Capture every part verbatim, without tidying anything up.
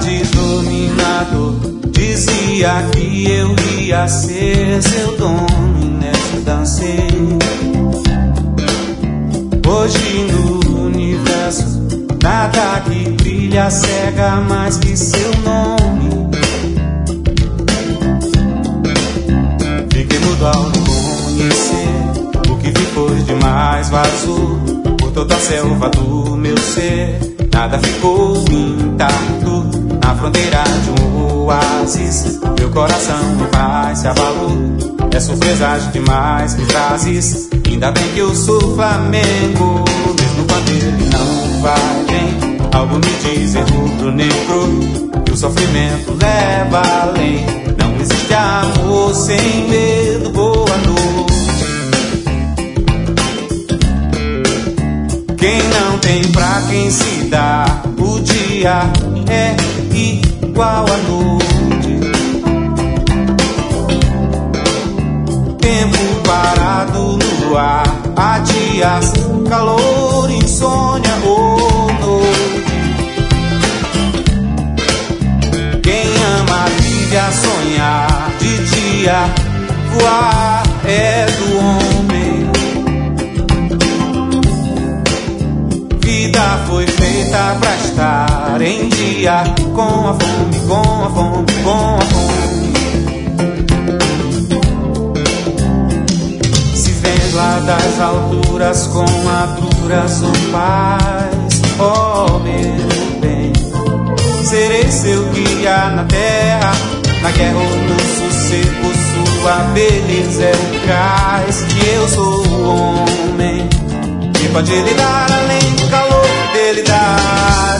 de dominador. Dizia que eu ia ser seu dono e nessa dancei. Hoje no universo nada que brilha cega mais que seu nome. Fiquei mudo ao conhecer o que ficou demais vazou por toda a selva do meu ser. Nada ficou intacto na fronteira de um oásis. Meu coração em paz se abalou. É surpresa demais que trazes. Ainda bem que eu sou Flamengo, mesmo quando ele não vai bem. Algo me diz em rubro negro que o sofrimento leva além. Não existe amor sem medo. Boa noite. Quem não tem pra quem se dá, o dia é igual à noite. Tempo parado no ar, há dias, calor, insônia ou noite. Quem ama vive a sonhar, de dia voar é do homem. Vida foi feita pra estar em dia, com a fome, com a fome, com a fome. Se vês lá das alturas com a dura sua paz, ó meu bem, serei seu guia na terra, na guerra ou no sossego. Sua beleza é o cais, que eu sou o homem que pode lhe dar além do calor dele dá.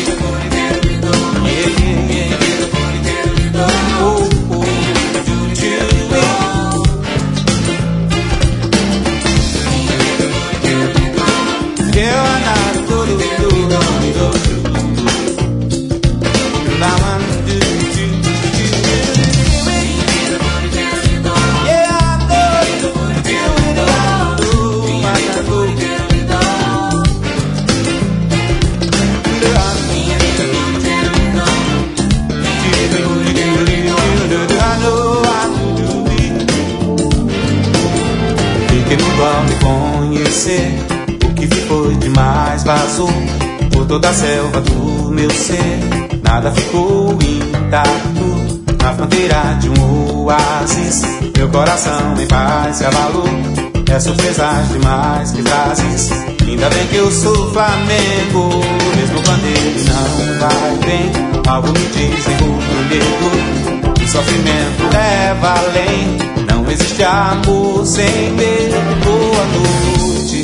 O que ficou demais vazou por toda a selva do meu ser. Nada ficou intacto na fronteira de um oásis. Meu coração em paz se abalou. É surpresa demais que trazes. Ainda bem que eu sou Flamengo, mesmo quando ele não vai bem. Algo me diz em rubro negro que o sofrimento leva além. Não existe amor sem medo. Boa noite.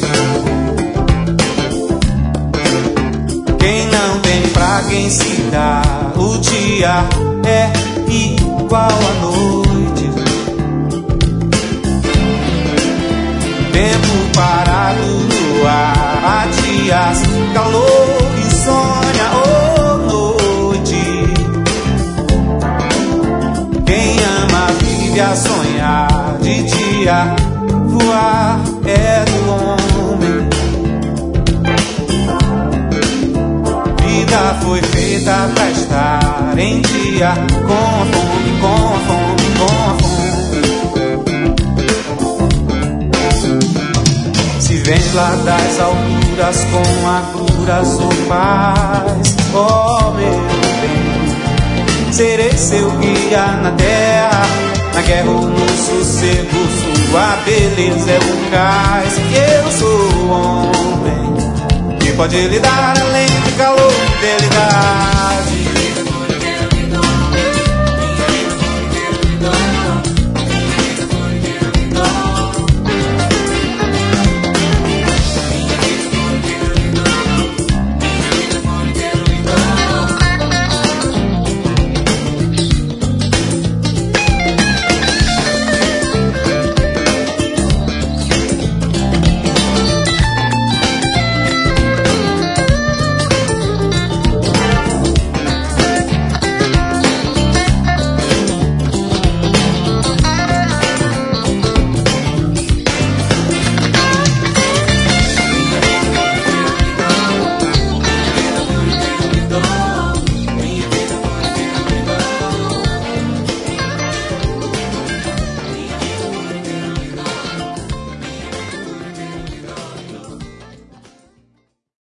Quem não tem pra quem se dá, o dia é igual à noite. Tempo parado no ar, há dias, calor, insônia ou noite. Quem ama vive a sonhar, de dia voar é do homem. Vida foi feita pra estar em dia, com a fome, com a fome, com a fome. Se vens lá das alturas com a cura sou paz, ó meu bem, serei seu guia na terra, na guerra ou no sossego. Sua beleza é o cais, que eu sou o homem que pode lhe dar além do calor dele dar.